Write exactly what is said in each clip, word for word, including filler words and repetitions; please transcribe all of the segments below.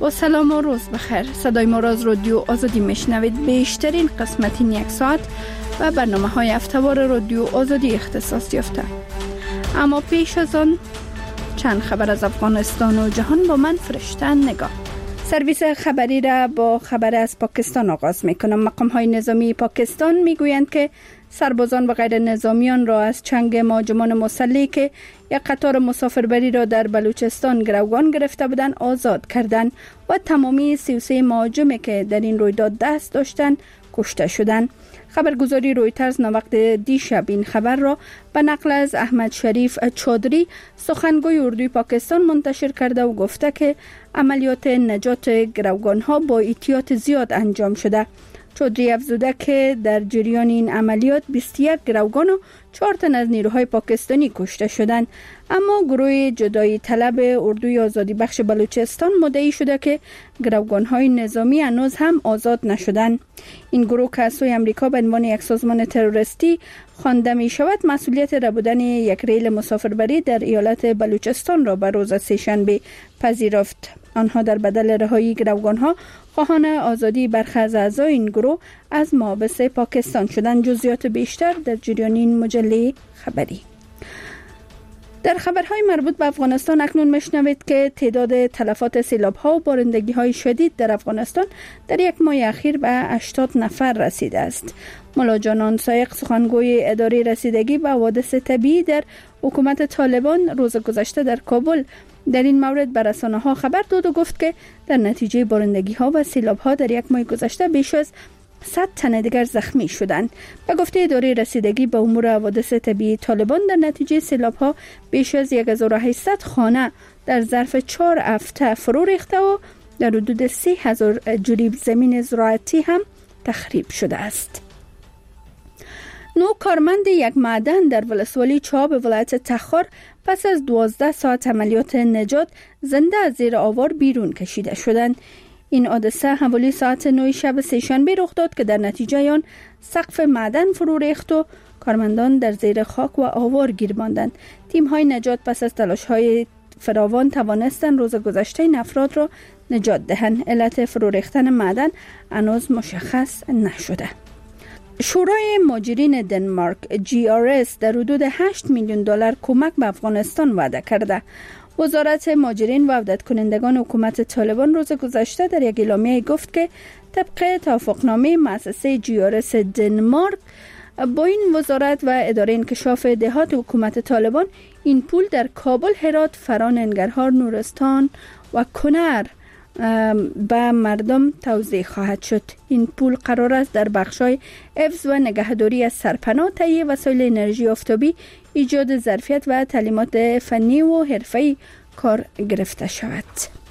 با سلام و روز بخیر. صدای ما را از رادیو آزادی میشنوید. بیشترین قسمت این یک ساعت و برنامه های هفته‌وار رادیو آزادی اختصاص یافته. اما پیش از آن چند خبر از افغانستان و جهان با من فرشته نگاه. سرویس خبری را با خبر از پاکستان آغاز میکنم. مقام های نظامی پاکستان میگویند که سربازان و غیر نظامیان را از چنگ مهاجمان مسلح که یک قطار مسافربری را در بلوچستان گروگان گرفته بودند آزاد کردند و تمامی سی و سه مهاجمی که در این رویداد دست داشتند کشته شدند. خبرگزاری رویترز نوقت دیشب این خبر را به نقل از احمد شریف چودری سخنگوی اردوی پاکستان منتشر کرده و گفته که عملیات نجات گروگان ها با احتیاط زیاد انجام شده. چودری افزوده که در جریان این عملیات بیست و یک گروگان و چهار تن از نیروهای پاکستانی کشته شدند، اما گروه جدایی طلب اردوی آزادی بخش بلوچستان مدعی شده که گروگان های نظامی هنوز هم آزاد نشدند. این گروه که از سوی امریکا به عنوان یک سازمان تروریستی خوانده می شود، مسئولیت ربودن یک ریل مسافربری در ایالت بلوچستان را به روز سه‌شنبه پذیرفت. آنها در بدل رهایی گروگان ها خواهان آزادی برخی از اعضای این گروه از محابس پاکستان شدند. جزئیات بیشتر در جریان این مجله خبری. در خبرهای مربوط به افغانستان اکنون میشنوید که تعداد تلفات سیلاب‌ها و بارندگی‌های شدید در افغانستان در یک ماه اخیر به هشتاد نفر رسیده است. ملا جانان سایق سخنگوی اداره رسیدگی به حوادث طبیعی در حکومت طالبان روز گذشته در کابل در این مورد به رسانه‌ها خبر داد و گفت که در نتیجه بارندگی‌ها و سیلاب‌ها در یک ماه گذشته بیش از صد تن دیگر زخمی شدند. به گفته اداره رسیدگی به امور حوادث طبیعی طالبان، در نتیجه سیلاب‌ها بیش از هزار و هشتصد خانه در ظرف چهار هفته فرو ریخته و در حدود سه هزار جریب زمین زراعتی هم تخریب شده است. نو کارمند یک معدن در ولسوالی چاب ولایت تخار پس از دوازده ساعت عملیات نجات زنده از زیر آوار بیرون کشیده شدند. این حادثه حوالی ساعت نه شب سه‌شنبه رخ داد که در نتیجه آن سقف معدن فرو ریخت و کارمندان در زیر خاک و آوار گیر ماندند. تیم‌های نجات پس از تلاش‌های فراوان توانستند روز گذشته این افراد را نجات دهند. علت فرو ریختن معدن هنوز مشخص نشده. شورای مهاجرین دنمارک جی آر اس در حدود هشت میلیون دلار کمک به افغانستان وعده کرده. وزارت مهاجرین و عودت کنندگان حکومت طالبان روز گذشته در یک اعلامیه گفت که طبق توافقنامه مؤسسه جی آر اس دنمارک با این وزارت و اداره انکشاف دهات حکومت طالبان این پول در کابل، هرات، فران، ننگرهار، نورستان و کنر به مردم توزیع خواهد شد. این پول قرار است در بخش‌های حفظ و نگهداری از سرپناه، تهیه وسایل انرژی آفتابی، ایجاد ظرفیت و تعلیمات فنی و حرفه‌ای کار گرفته شود.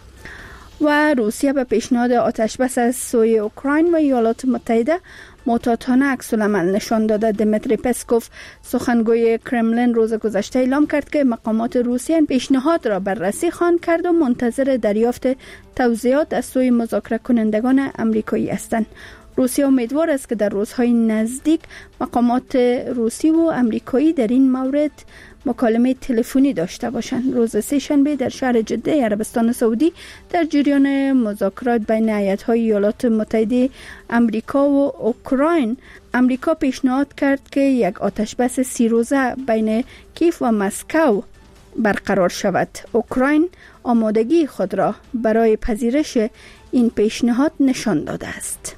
و روسیه به پیشنهاد آتشبس از سوی اوکراین و ایالات متحده معتادانه عکس‌العمل نشان داده. دمیتری پسکوف سخنگوی کرملین روز گذشته اعلام کرد که مقامات روسیه پیشنهاد را بررسی خواهند کرد و منتظر دریافت توضیحات از سوی مذاکره کنندگان آمریکایی هستند. روسیه امیدوار است که در روزهای نزدیک مقامات روسی و آمریکایی در این مورد مکالمه تلفنی داشته باشند. روز سه‌شنبه در شهر جده عربستان سعودی در جریان مذاکرات بین هیئت‌های ایالات متحده آمریکا و اوکراین، آمریکا پیشنهاد کرد که یک آتشبس سی روزه بین کیف و مسکو برقرار شود. اوکراین آمادگی خود را برای پذیرش این پیشنهاد نشان داده است.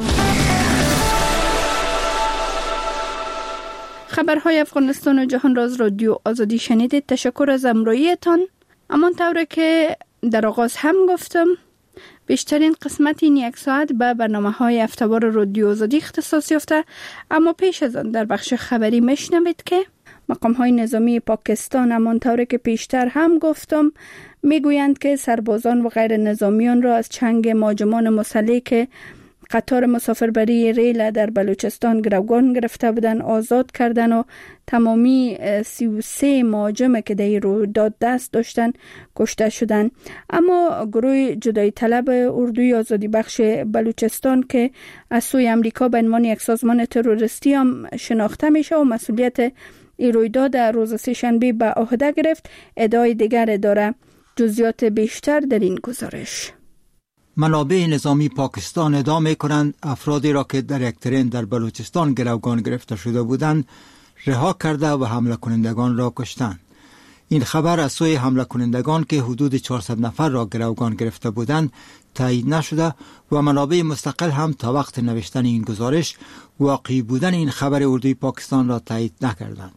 خبرهای افغانستان و جهان را از رادیو آزادی شنیدید. تشکر از همراهیتان. همان طوری که در آغاز هم گفتم، بیشترین قسمت این یک ساعت به برنامه‌های هفته‌وار رادیو آزادی اختصاص یافته، اما پیش از آن در بخش خبری میشنوید که مقام‌های نظامی پاکستان همان طوری که پیشتر هم گفتم میگویند که سربازان و غیر نظامیان را از چنگ مهاجمان مسلح که قطار مسافربری ریل در بلوچستان گروگان گرفته بودن آزاد کردن و تمامی سی و سه مهاجم که در رویداد دست داشتن کشته شدن. اما گروه جدایی طلب اردوی آزادی بخش بلوچستان که از سوی امریکا به عنوان یک سازمان تروریستی هم شناخته میشه و مسئولیت این رویداد در روز سه‌شنبه به عهده گرفت، ادعای دیگر داره. جزئیات بیشتر در این گزارش. منابع نظامی پاکستان ادعا می‌کنند افرادی را که در یک ترین در بلوچستان گروگان گرفته شده بودند رها کرده و حمله کنندگان را کشتند. این خبر از سوی حمله کنندگان که حدود چهارصد نفر را گروگان گرفته بودند تایید نشده و منابع مستقل هم تا وقت نوشتن این گزارش واقعی بودن این خبر اردوی پاکستان را تایید نکردند.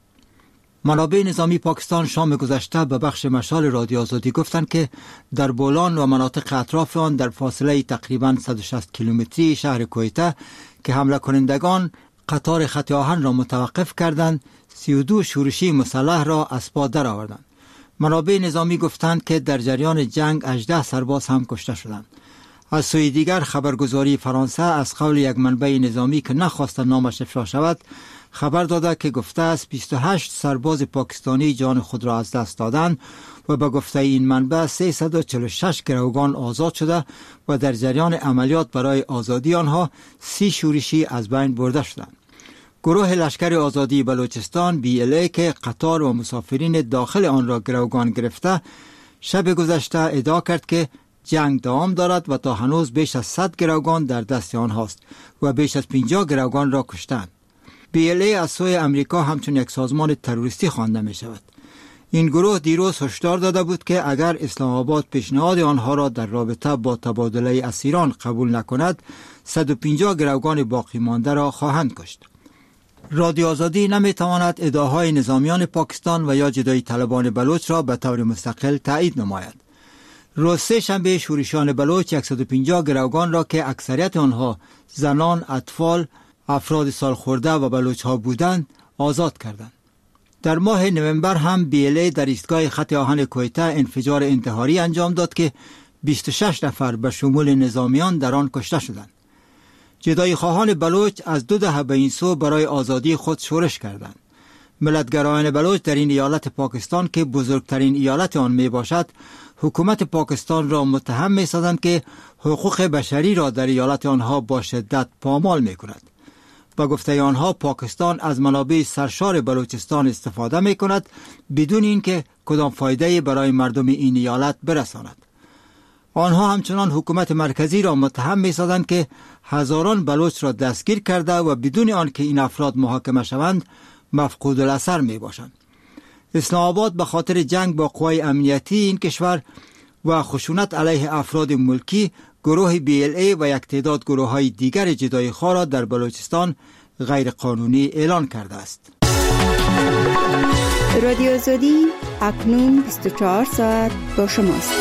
منابع نظامی پاکستان شام گذشته به بخش مشال رادیو آزادی گفتند که در بولان و مناطق اطراف آن در فاصله تقریباً صد و شصت کیلومتری شهر کویته که حمله کنندگان قطار خط آهن را متوقف کردند، سی و دو شورشی مسلح را از پا در آوردند. منابع نظامی گفتند که در جریان جنگ هجده سرباز هم کشته شدند. از سوی دیگر خبرگزاری فرانسه از قول یک منبع نظامی که نخواست نامش افشا شود خبر داده که گفته است بیست و هشت سرباز پاکستانی جان خود را از دست دادند و به گفته این منبع سیصد و چهل و شش گروگان آزاد شده و در جریان عملیات برای آزادی آنها سی شورشی از بین برده شدند. گروه لشکر آزادی بلوچستان بی ال ای که قطار و مسافرین داخل آن را گروگان گرفته شب گذشته ادعا کرد که جنگ دوام دارد و تا هنوز بیش از صد گروگان در دست آنهاست و بیش از پنجاه گروگان را کشتند. بی ال ای از سوی امریکا همچون یک سازمان تروریستی خوانده می شود. این گروه دیروز هشدار داده بود که اگر اسلام آباد پیشنهاد آنها را در رابطه با تبادله اسیران قبول نکند صد و پنجاه گروگان باقی مانده را خواهند کشت. رادیو آزادی نمی تواند ادعاهای نظامیان پاکستان و یا جدایی طلبان بلوچ را به طور مستقل تایید نماید. روز سه شنبه شورشیان بلوچ صد و پنجاه گروگان را که اکثریت آنها زنان، اطفال، افراد سالخورده و بلوچ ها بودند آزاد کردند. در ماه نوامبر هم بی ال ای در ایستگاه خط آهن کویته انفجار انتحاری انجام داد که بیست و شش نفر به شمول نظامیان در آن کشته شدند. جدایی خواهان بلوچ از دو دهه به این سو برای آزادی خود شورش کردند. ملتگرایان بلوچ در این ایالت پاکستان که بزرگترین ایالت آن می باشد حکومت پاکستان را متهم می سازند که حقوق بشری را در ایالت آنها با شدت پامال می کند. با گفته آنها پاکستان از منابع سرشار بلوچستان استفاده می کند بدون اینکه کدام فایده برای مردم این ایالت برساند. آنها همچنان حکومت مرکزی را متهم می سازند که هزاران بلوچ را دستگیر کرده و بدون آنکه این افراد محاکمه شوند مفقود الاثر می باشند. اسلام آباد به خاطر جنگ با قوای امنیتی این کشور و خشونت علیه افراد ملکی گروه بی ال ای و یک تعداد گروه های دیگر جدایی خواه را در بلوچستان غیر قانونی اعلان کرده است. رادیو آزادی اکنون بیست و چهار ساعت با شماست.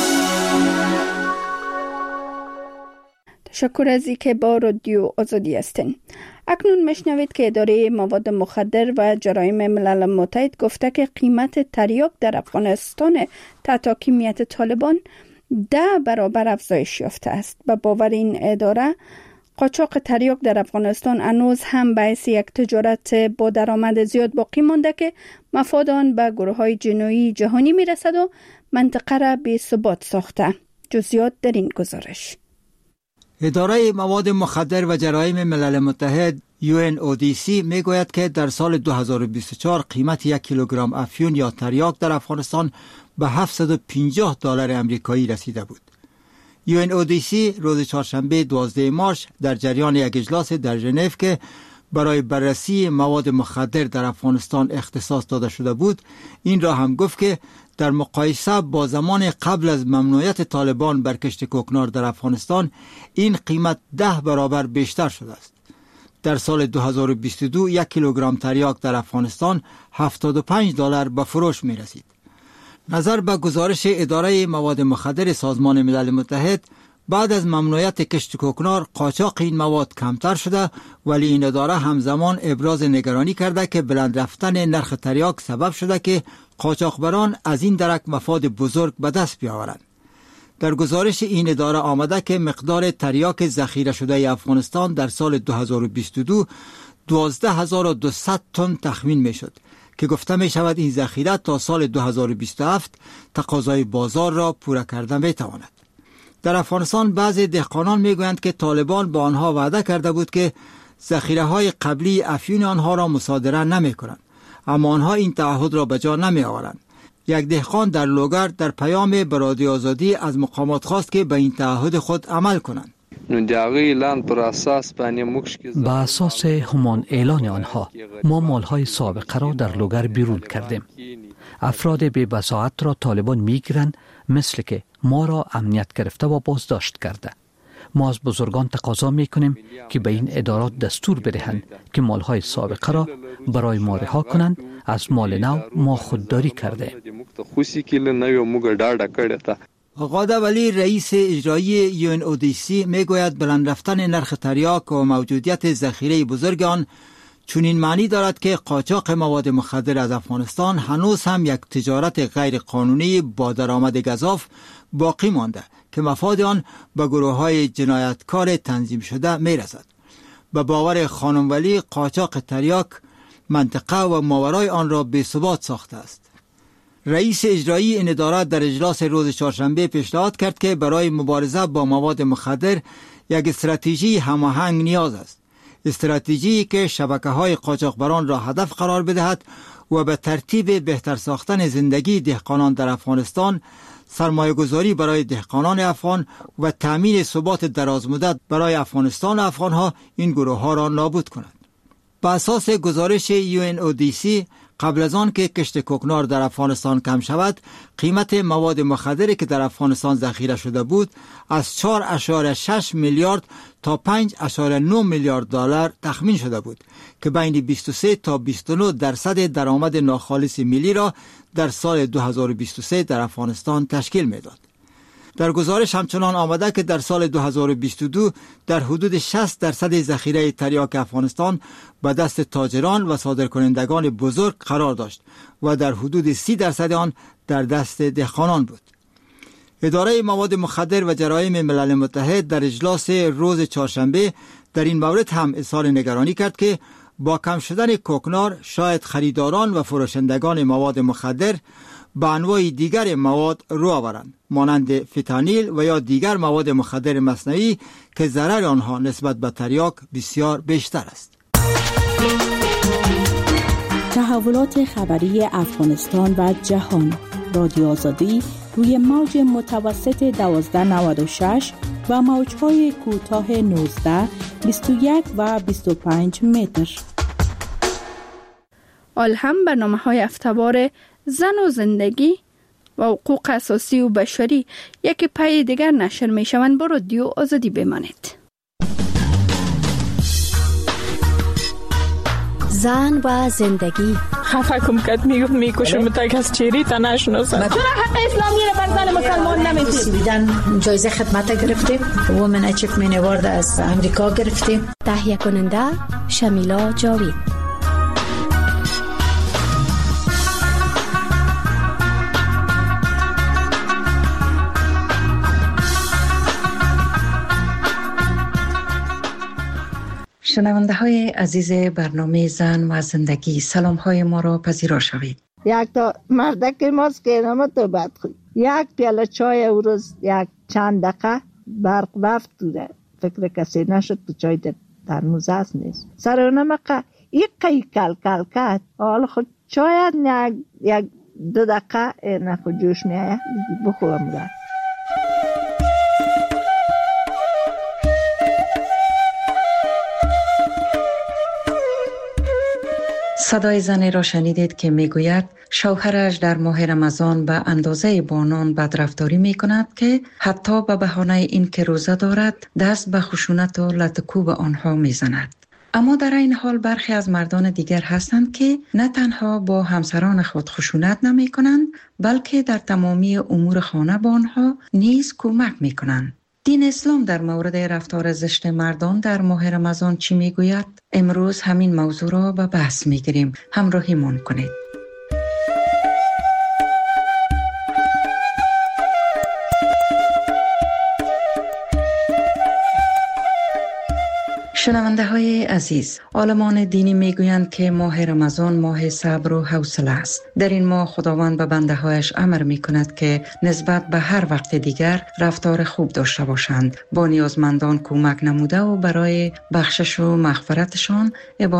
تشکر از اینکه با رادیو آزادی هستین. اکنون مشنوید که اداره مواد مخدر و جرایم ملل متحد گفته که قیمت تریاک در افغانستان تحت حاکمیت طالبان ده برابر افزایش یافته است. به باور این اداره قاچاق تریاک در افغانستان هنوز هم باعث یک تجارت با درآمد زیاد باقی مانده که مفاد آن به گروه‌های جنایی جهانی میرسد و منطقه را بی ثبات ساخته. جزئیات در این گزارش. اداره مواد مخدر و جرایم ملل متحد یو ان او دی سی می گوید که در سال دو هزار و بیست و چهار قیمت یک کیلوگرم افیون یا تریاک در افغانستان به هفتصد و پنجاه دلار امریکایی رسیده بود. یو ان او دی سی روز چهارشنبه دوازده مارس در جریان یک اجلاس در ژنو که برای بررسی مواد مخدر در افغانستان اختصاص داده شده بود این را هم گفت که در مقایسه با زمان قبل از ممنوعیت طالبان بر کشت کوکنار در افغانستان این قیمت ده برابر بیشتر شده است. در سال دو هزار و بیست و دو یک کیلوگرم تریاک در افغانستان هفتاد و پنج دلار به فروش می رسید. نظر به گزارش اداره مواد مخدر سازمان ملل متحد بعد از ممنوعیت کشت کوکنار قاچاق این مواد کمتر شده، ولی این اداره همزمان ابراز نگرانی کرده که بلند رفتن نرخ تریاک سبب شده که قاچاقبران از این درک مفاد بزرگ به دست بیاورند. در گزارش این اداره آمده که مقدار تریاک ذخیره شده افغانستان در سال دو هزار و بیست و دو دوازده هزار و دویست تن تخمین می شد که گفته می شود این ذخیره تا سال دو هزار و بیست و هفت تقاضای بازار را پورا کرده می تواند. در افغانستان بعضی دهقانان می گویند که طالبان با آنها وعده کرده بود که ذخیره های قبلی افیون آنها را مصادره نمی کنند، اما آنها این تعهد را به جا نمی آورند. یک دهقان در لوگر در پیام به رادیو آزادی از مقامات خواست که به این تعهد خود عمل کنند. با اساس همان اعلان آنها ما مالهای سابقه را در لوگر بیرون کردیم. افراد بی بصاحت را طالبان میگیرند، مثل که ما را امنیت گرفته و بازداشت کرده. ما از بزرگان تقاضا میکنیم که به این ادارات دستور بدهند که مالهای سابقه را برای ما رها کنند. از مال نو ما خودداری کرده. غاده ولی رئیس اجرایی یو ان او دی سی میگوید بلند رفتن نرخ تریاک و موجودیت ذخیره بزرگ آن چنین معنی دارد که قاچاق مواد مخدر از افغانستان هنوز هم یک تجارت غیر قانونی با درآمد گزاف باقی مانده که مفاد آن به گروه‌های جنایتکار تنظیم شده میرسد. به باور خانم ولی قاچاق تریاک منطقه و ماورای آن را بی‌ثبات ساخته است. رئیس اجرایی این اداره در اجلاس روز چهارشنبه پیشنهاد کرد که برای مبارزه با مواد مخدر یک استراتژی هماهنگ نیاز است. استراتژی که شبکه‌های قاچاقبران را هدف قرار بدهد و به ترتیب بهتر ساختن زندگی دهقانان در افغانستان، سرمایه‌گذاری برای دهقانان افغان و تامین ثبات درازمدت برای افغانستان و افغانها این گروه‌ها را نابود کند. بر اساس گزارش یو ان او دی سی، قبل از آن که کشت کوکنار در افغانستان کم شود، قیمت مواد مخدری که در افغانستان ذخیره شده بود از چهار اشاره شش میلیارد تا پنج اشاره نه میلیارد دلار تخمین شده بود که بین بیست و سه تا بیست و نه درصد درآمد ناخالص ملی را در سال دو هزار و بیست و سه در افغانستان تشکیل میداد. در گزارش همچنان آمده که در سال دو هزار و بیست و دو در حدود شصت درصد ذخیره تریاک افغانستان به دست تاجران و صادرکنندگان بزرگ قرار داشت و در حدود سی درصد آن در دست دهقانان بود. اداره مواد مخدر و جرایم ملل متحد در اجلاس روز چهارشنبه در این مورد هم اظهار نگرانی کرد که با کم شدن کوکنار شاید خریداران و فروشندگان مواد مخدر به انواع دیگر مواد رو آورند، مانند فتانیل و یا دیگر مواد مخدر مصنوعی که ضرر آنها نسبت به تریاک بسیار بیشتر است. تحولات خبری افغانستان و جهان. رادیو آزادی روی موج متوسط دوازده نود و شش و موج‌های کوتاه نوزده، بیست و یک و بیست و پنج متر. آل هم برنامه‌های هفته‌وار زن و زندگی و حقوق اساسی و بشری یک پای دیگر نشر می شوند. با رادیو آزادی بمانید. زن و زندگی. خفه کم کد میگفت میکشم تا کس چیری تا نشناسم. چرا حق اسلامی رو بر زن مسلمان نمیدید؟ بیدن جایزه خدمت گرفتیم. وومن اچیومنت اوارد از امریکا گرفتیم. تهیه کننده شمیلا جاوید. شنونده های عزیز برنامه زن و زندگی، سلام های ما را پذیرا شوید. یک تا مردک ماست که نامه تو بد خود یک پیاله چای او روز یک چند دقیقه برق رفت دوره فکر کسی نشد تو چای در ترموز هست نیست سر اونم که یک قی کل کل کد حالا خود چای یک یک دو دقیقه نه خود جوش میایه بخورم گرد. صدای زنی را شنیدید که میگوید شوهرش در ماه رمضان به اندازه بانان بدرفتاری می کند که حتی به بهانه این که روزه دارد دست به خشونت و لطکوب آنها می زند. اما در این حال برخی از مردان دیگر هستند که نه تنها با همسران خود خشونت نمی کنند بلکه در تمامی امور خانه با آنها نیز کمک می کنند. دین اسلام در مورد رفتار زشت مردان در ماه رمضان چی میگوید؟ امروز همین موضوع را به بحث میگیریم. همراهیمان کنید. شنونده های عزیز، عالمان دینی میگویند که ماه رمضان ماه صبر و حوصله است. در این ماه خداوند به بنده هایش امر می کند که نسبت به هر وقت دیگر رفتار خوب داشته باشند، با نیازمندان کمک نموده و برای بخشش و مغفرتشان عبادت